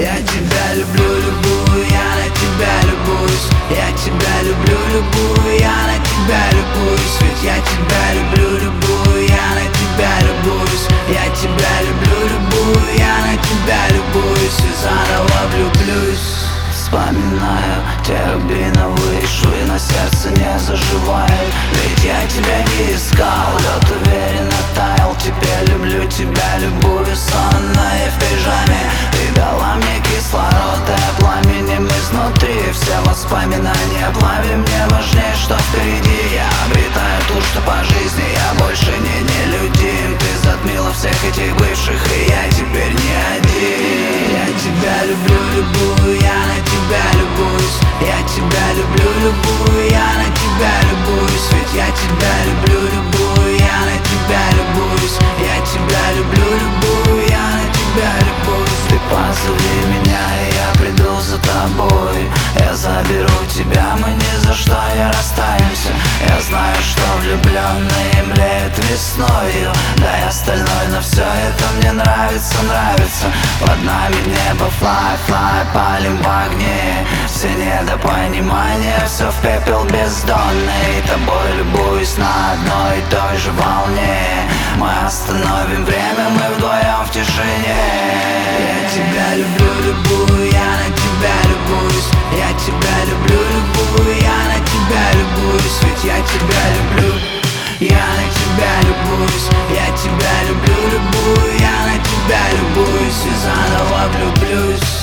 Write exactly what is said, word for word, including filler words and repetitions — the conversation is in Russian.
Я тебя люблю, любую, я на тебя любуюсь. Я тебя люблю, любую, я на тебя любуюсь. Ведь я тебя люблю, любую, я на тебя любуюсь. Я тебя люблю, любую, я на тебя любуюсь. И заново влюблюсь. Вспоминаю те рубиновые швы, на сердце не заживает. Ведь я тебя не искал, лед уверенно таял. Теперь люблю тебя, любую, сонная в пижаме. Ты дала мне кислород, и пламенем изнутри. Все воспоминания плави, мне важнее, что впереди. Я обретаю ту, что по жизни я больше не нелюдим. Ты затмила всех этих бывших, и я теперь не один. Я тебя люблю, любую, я на тебя любуюсь. Я тебя люблю, любую, я на тебя любуюсь. Ведь я тебя люблю, любую, я на тебя любуюсь. Я тебя люблю, любую, я на тебя любуюсь. Ты позови меня, и я приду за тобой. Я заберу тебя, мы ни за что не расстанемся. Я знаю, что влюбленные млеют весною. Да и остальное, но все это мне нравится, нравится. Под нами небо, fly, fly, палим в огне. Все недопонимания, все в пепел бездонный. Тобой любуюсь на одной и той же волне. Мы остановим время, мы вдвоем в тишине. Я тебя люблю, любую, я на тебя любуюсь. Я тебя люблю, любую, я на тебя любуюсь. Ведь я тебя люблю, я на тебя любуюсь. Я тебя люблю, любую, я на тебя любуюсь. И заново влюблюсь.